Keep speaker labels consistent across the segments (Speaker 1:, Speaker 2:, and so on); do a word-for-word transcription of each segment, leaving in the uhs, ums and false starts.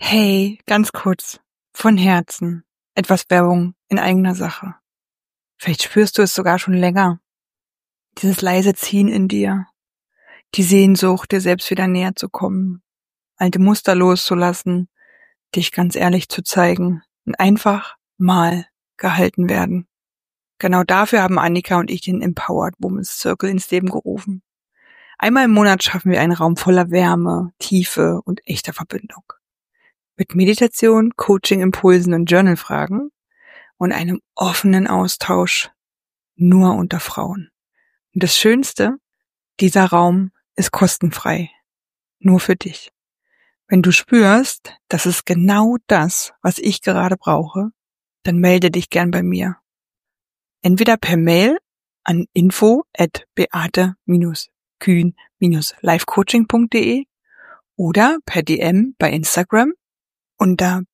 Speaker 1: Hey, ganz kurz, von Herzen, etwas Werbung in eigener Sache. Vielleicht spürst du es sogar schon länger. Dieses leise Ziehen in dir, die Sehnsucht, dir selbst wieder näher zu kommen, alte Muster loszulassen, dich ganz ehrlich zu zeigen und einfach mal gehalten werden. Genau dafür haben Annika und ich den Empowered Women's Circle ins Leben gerufen. Einmal im Monat schaffen wir einen Raum voller Wärme, Tiefe und echter Verbindung. Mit Meditation, Coaching-Impulsen und Journal-Fragen und einem offenen Austausch nur unter Frauen. Und das Schönste, dieser Raum ist kostenfrei. Nur für dich. Wenn du spürst, das ist genau das, was ich gerade brauche, dann melde dich gern bei mir. Entweder per Mail an info at beate kühn live coaching punkt de oder per D M bei Instagram unter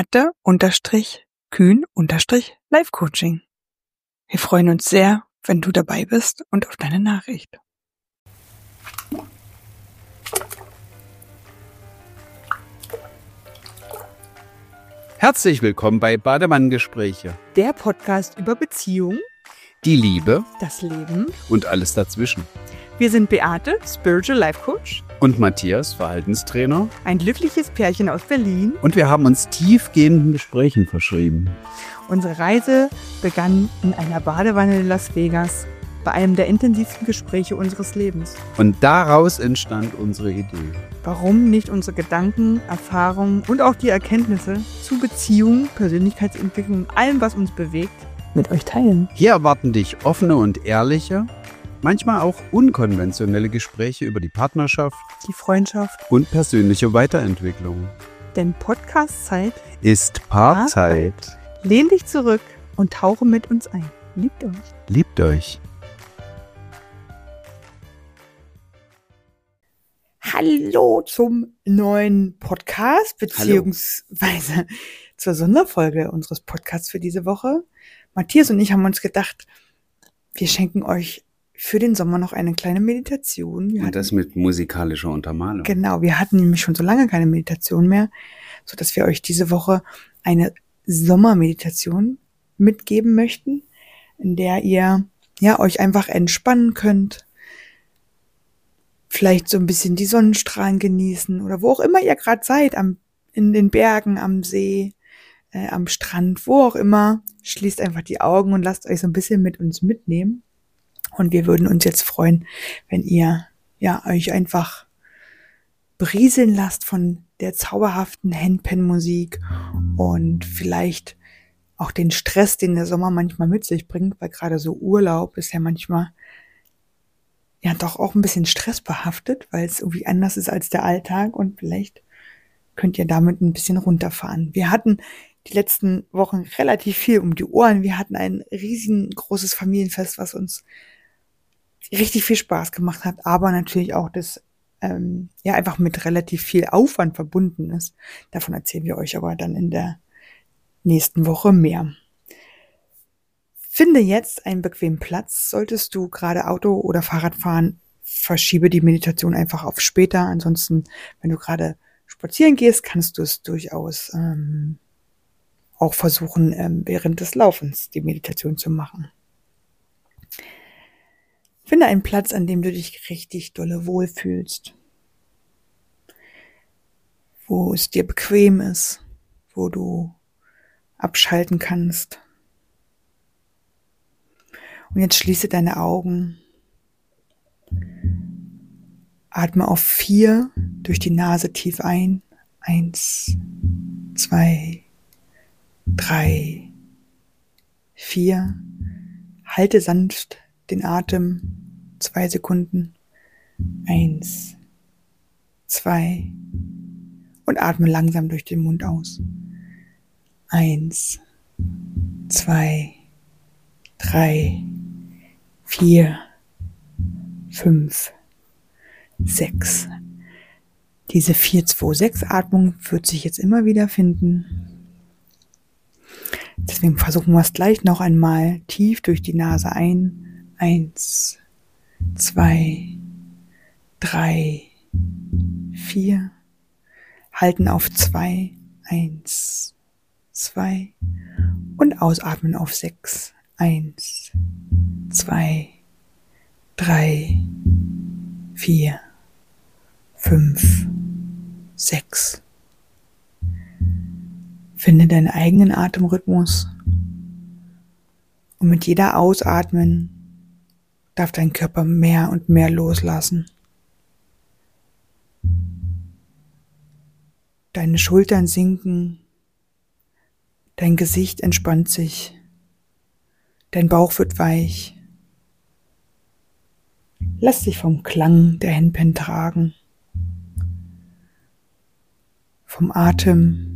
Speaker 1: beate-kühn-live coaching. Wir freuen uns sehr, wenn du dabei bist und auf deine Nachricht.
Speaker 2: Herzlich willkommen bei Bademann-Gespräche.
Speaker 1: Der Podcast über Beziehung,
Speaker 2: die Liebe,
Speaker 1: das Leben
Speaker 2: und alles dazwischen.
Speaker 1: Wir sind Beate, Spiritual Life Coach.
Speaker 2: Und Matthias, Verhaltenstrainer.
Speaker 1: Ein glückliches Pärchen aus Berlin.
Speaker 2: Und wir haben uns tiefgehenden Gesprächen verschrieben.
Speaker 1: Unsere Reise begann in einer Badewanne in Las Vegas, bei einem der intensivsten Gespräche unseres Lebens.
Speaker 2: Und daraus entstand unsere Idee.
Speaker 1: Warum nicht unsere Gedanken, Erfahrungen und auch die Erkenntnisse zu Beziehungen, Persönlichkeitsentwicklung und allem, was uns bewegt, mit euch teilen?
Speaker 2: Hier erwarten dich offene und ehrliche, manchmal auch unkonventionelle Gespräche über die Partnerschaft,
Speaker 1: die Freundschaft
Speaker 2: und persönliche Weiterentwicklung.
Speaker 1: Denn Podcast-Zeit
Speaker 2: ist Paarzeit.
Speaker 1: Lehn dich zurück und tauche mit uns ein. Liebt euch.
Speaker 2: Liebt euch.
Speaker 1: Hallo zum neuen Podcast, beziehungsweise Hallo. zur Sonderfolge unseres Podcasts für diese Woche. Matthias und ich haben uns gedacht, wir schenken euch für den Sommer noch eine kleine Meditation. Wir
Speaker 2: und
Speaker 1: hatten,
Speaker 2: das mit musikalischer Untermalung.
Speaker 1: Genau, wir hatten nämlich schon so lange keine Meditation mehr, sodass wir euch diese Woche eine Sommermeditation mitgeben möchten, in der ihr ja euch einfach entspannen könnt, vielleicht so ein bisschen die Sonnenstrahlen genießen oder wo auch immer ihr gerade seid, am, in den Bergen, am See, äh, am Strand, wo auch immer. Schließt einfach die Augen und lasst euch so ein bisschen mit uns mitnehmen. Und wir würden uns jetzt freuen, wenn ihr ja euch einfach berieseln lasst von der zauberhaften Handpan-Musik und vielleicht auch den Stress, den der Sommer manchmal mit sich bringt, weil gerade so Urlaub ist ja manchmal ja doch auch ein bisschen stressbehaftet, weil es irgendwie anders ist als der Alltag und vielleicht könnt ihr damit ein bisschen runterfahren. Wir hatten die letzten Wochen relativ viel um die Ohren. Wir hatten ein riesengroßes Familienfest, was uns richtig viel Spaß gemacht hat, aber natürlich auch das ähm, ja einfach mit relativ viel Aufwand verbunden ist. Davon erzählen wir euch aber dann in der nächsten Woche mehr. Finde jetzt einen bequemen Platz. Solltest du gerade Auto oder Fahrrad fahren, verschiebe die Meditation einfach auf später. Ansonsten, wenn du gerade spazieren gehst, kannst du es durchaus ähm, auch versuchen, ähm, während des Laufens die Meditation zu machen. Finde einen Platz, an dem du dich richtig dolle wohlfühlst, wo es dir bequem ist, wo du abschalten kannst. Und jetzt schließe deine Augen. Atme auf vier durch die Nase tief ein. Eins, zwei, drei, vier. Halte sanft den Atem. Zwei Sekunden. Eins, zwei. Und atme langsam durch den Mund aus. Eins, zwei, drei, vier, fünf, sechs. Diese vier zwei sechs Atmung wird sich jetzt immer wieder finden. Deswegen versuchen wir es gleich noch einmal tief durch die Nase ein. Eins, zwei, drei, vier. Halten auf zwei. Eins, zwei und ausatmen auf sechs. Eins, zwei, drei, vier, fünf, sechs. Finde deinen eigenen Atemrhythmus und mit jeder Ausatmen darf dein Körper mehr und mehr loslassen. Deine Schultern sinken, dein Gesicht entspannt sich, dein Bauch wird weich. Lass dich vom Klang der Henpen tragen, vom Atem,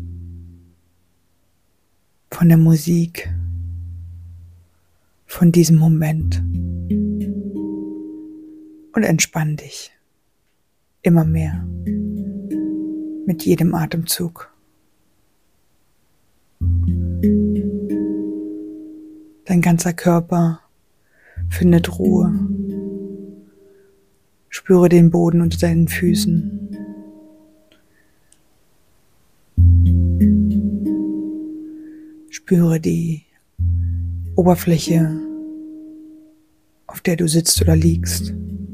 Speaker 1: von der Musik, von diesem Moment. Und entspann dich immer mehr mit jedem Atemzug. Dein ganzer Körper findet Ruhe. Spüre den Boden unter deinen Füßen. Spüre die Oberfläche, auf der du sitzt oder liegst.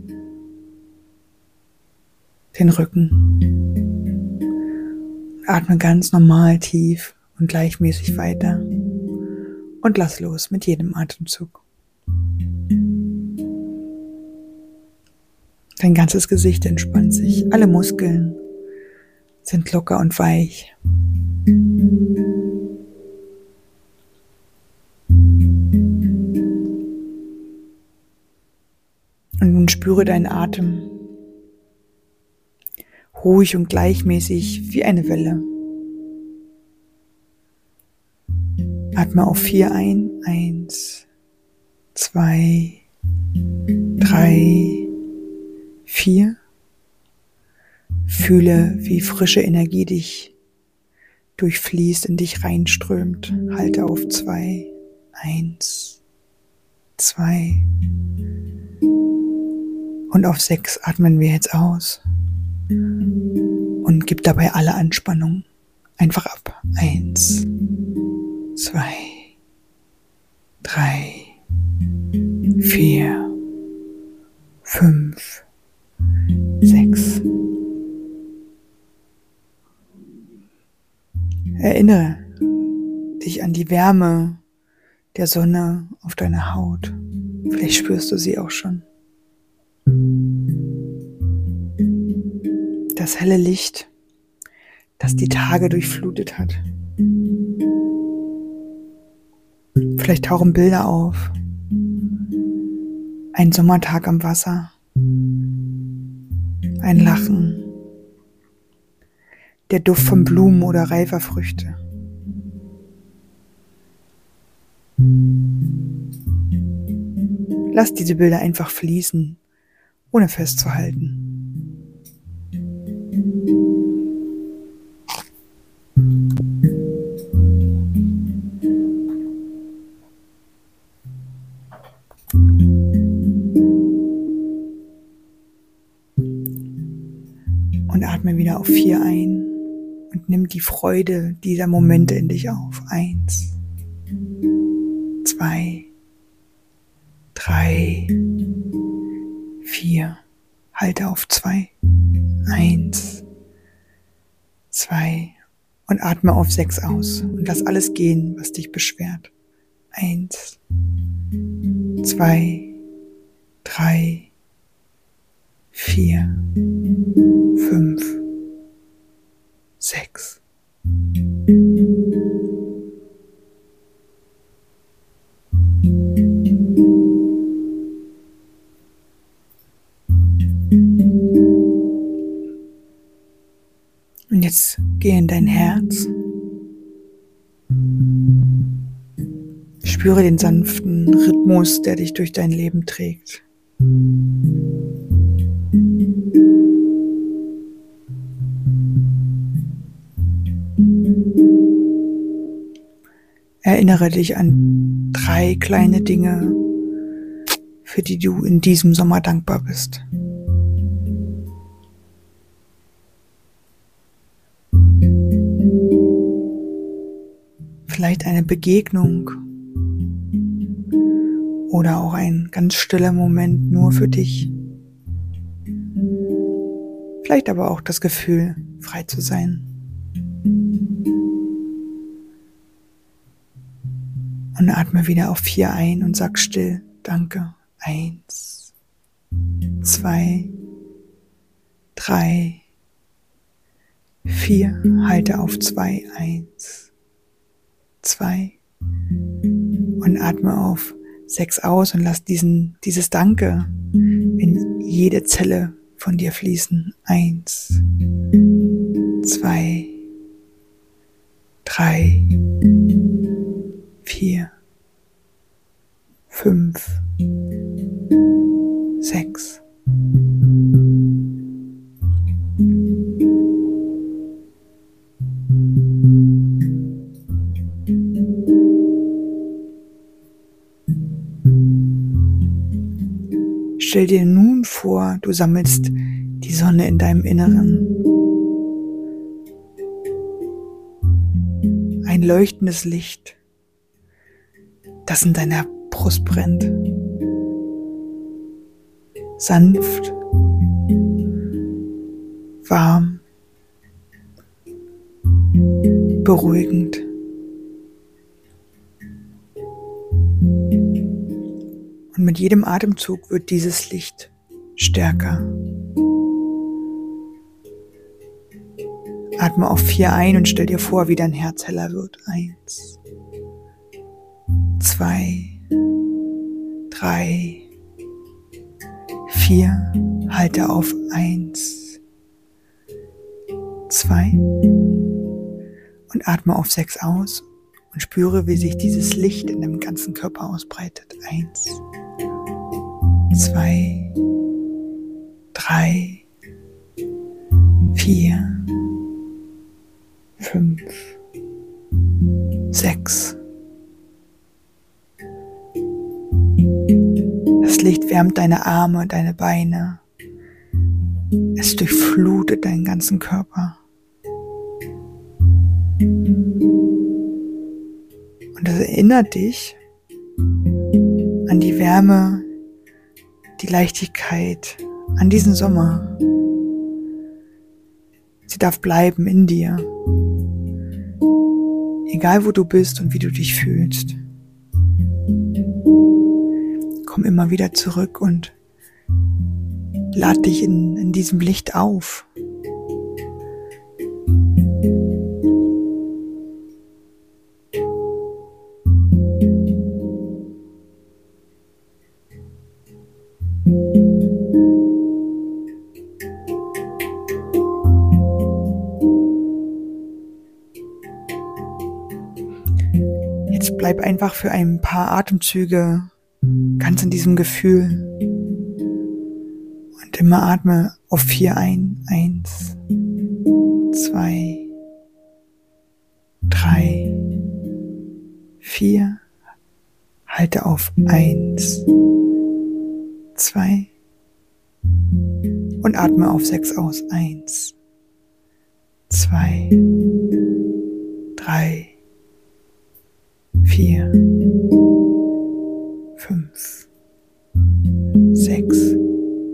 Speaker 1: Den Rücken. Atme ganz normal tief und gleichmäßig weiter und lass los mit jedem Atemzug. Dein ganzes Gesicht entspannt sich, alle Muskeln sind locker und weich. Und nun spüre deinen Atem ruhig und gleichmäßig wie eine Welle. Atme auf vier ein. Eins, zwei, drei, vier. Fühle, wie frische Energie dich durchfließt, in dich reinströmt. Halte auf zwei. Eins, zwei. Und auf sechs atmen wir jetzt aus. Und gib dabei alle Anspannung einfach ab. Eins, zwei, drei, vier, fünf, sechs. Erinnere dich an die Wärme der Sonne auf deiner Haut. Vielleicht spürst du sie auch schon. Das helle Licht, das die Tage durchflutet hat. Vielleicht tauchen Bilder auf. Ein Sommertag am Wasser. Ein Lachen. Der Duft von Blumen oder reifer Früchte. Lass diese Bilder einfach fließen, ohne festzuhalten. Und atme wieder auf vier ein und nimm die Freude dieser Momente in dich auf. Eins, zwei, drei, vier. Halte auf zwei. Eins, zwei und atme auf sechs aus und lass alles gehen, was dich beschwert. Eins, zwei, drei, vier, fünf, sechs. Und jetzt geh in dein Herz. Spüre den sanften Rhythmus, der dich durch dein Leben trägt. Erinnere dich an drei kleine Dinge, für die du in diesem Sommer dankbar bist. Vielleicht eine Begegnung oder auch ein ganz stiller Moment nur für dich. Vielleicht aber auch das Gefühl, frei zu sein. Und atme wieder auf vier ein und sag still, danke. Eins, zwei, drei, vier. Halte auf zwei. Eins, zwei. Und atme auf sechs aus und lass diesen, dieses Danke in jede Zelle von dir fließen. Eins, zwei, drei, vier, fünf, sechs. Stell dir nun vor, du sammelst die Sonne in deinem Inneren. Ein leuchtendes Licht, das in deiner Brust brennt. Sanft, warm, beruhigend. Und mit jedem Atemzug wird dieses Licht stärker. Atme auf vier ein und stell dir vor, wie dein Herz heller wird. Eins, zwei, drei, vier. Halte auf eins, zwei und atme auf sechs aus und spüre, wie sich dieses Licht in deinem ganzen Körper ausbreitet. Eins, zwei, drei, vier, fünf, sechs. Das Licht wärmt deine Arme, deine Beine. Es durchflutet deinen ganzen Körper. Und das erinnert dich an die Wärme, die Leichtigkeit, an diesen Sommer. Sie darf bleiben in dir. Egal wo du bist und wie du dich fühlst. Komm immer wieder zurück und lad dich in, in diesem Licht auf. Jetzt bleib einfach für ein paar Atemzüge ganz in diesem Gefühl. Und immer atme auf vier ein. Eins, zwei, drei, vier. Halte auf eins, zwei und atme auf sechs aus. Eins, zwei, drei, vier, fünf, sechs.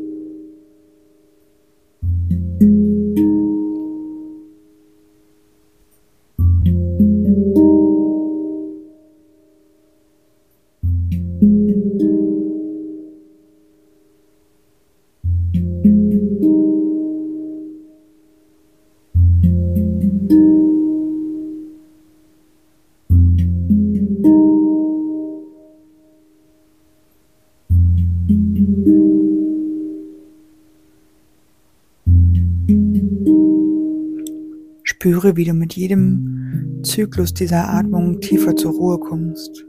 Speaker 1: Spüre, wie du mit jedem Zyklus dieser Atmung tiefer zur Ruhe kommst.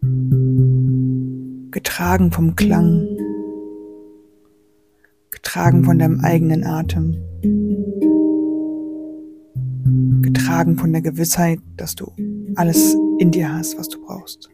Speaker 1: Getragen vom Klang, getragen von deinem eigenen Atem, getragen von der Gewissheit, dass du alles in dir hast, was du brauchst.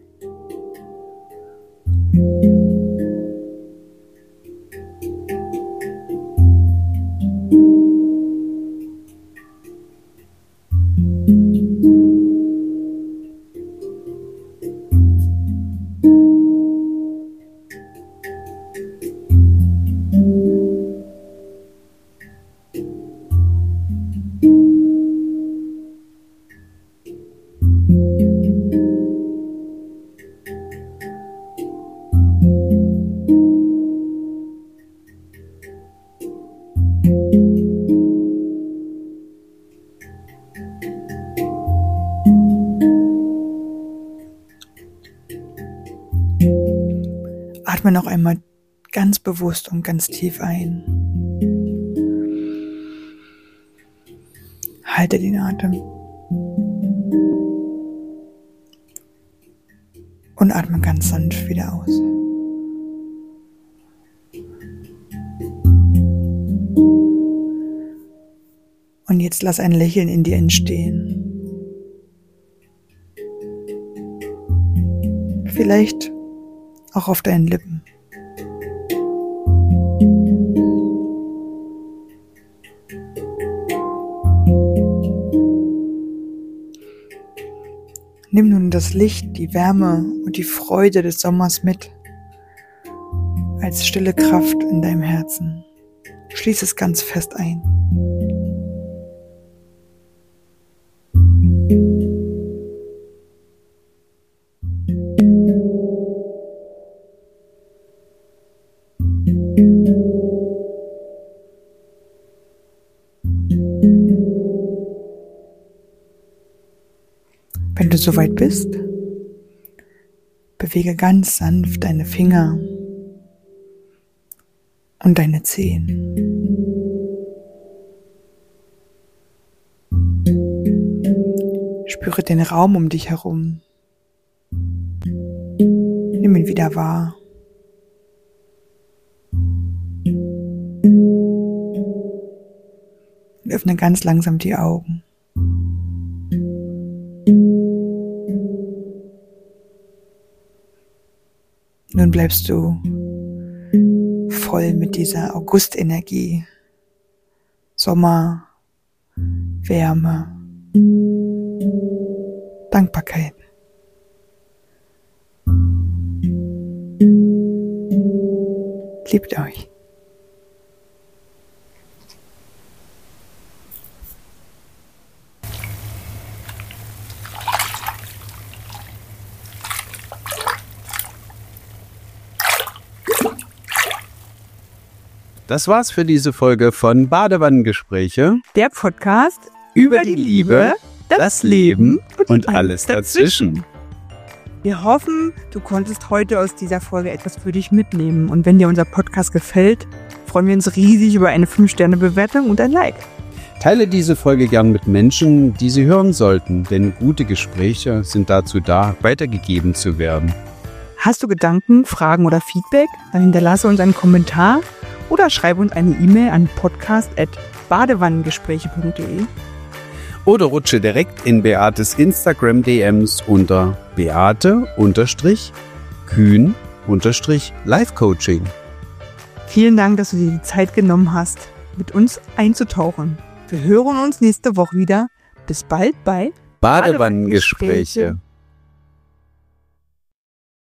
Speaker 1: Atme noch einmal ganz bewusst und ganz tief ein. Halte den Atem. Und atme ganz sanft wieder aus. Und jetzt lass ein Lächeln in dir entstehen. Vielleicht auch auf deinen Lippen. Nimm nun das Licht, die Wärme und die Freude des Sommers mit, als stille Kraft in deinem Herzen. Schließ es ganz fest ein. Wenn du soweit bist, bewege ganz sanft deine Finger und deine Zehen. Spüre den Raum um dich herum. Nimm ihn wieder wahr. Und öffne ganz langsam die Augen. Nun bleibst du voll mit dieser Augustenergie, Sommer, Wärme, Dankbarkeit. Liebt euch.
Speaker 2: Das war's für diese Folge von Badewannengespräche.
Speaker 1: Der Podcast
Speaker 2: über die Liebe, das Leben und alles dazwischen.
Speaker 1: Wir hoffen, du konntest heute aus dieser Folge etwas für dich mitnehmen. Und wenn dir unser Podcast gefällt, freuen wir uns riesig über eine fünf Sterne Bewertung und ein Like.
Speaker 2: Teile diese Folge gern mit Menschen, die sie hören sollten, denn gute Gespräche sind dazu da, weitergegeben zu werden.
Speaker 1: Hast du Gedanken, Fragen oder Feedback? Dann hinterlasse uns einen Kommentar oder schreibe uns eine E-Mail an podcast at badewannengespräche punkt de.
Speaker 2: Oder rutsche direkt in Beates Instagram-D Ms unter beate-kühn-live-coaching.
Speaker 1: Vielen Dank, dass du dir die Zeit genommen hast, mit uns einzutauchen. Wir hören uns nächste Woche wieder. Bis bald bei
Speaker 2: Badewannengespräche.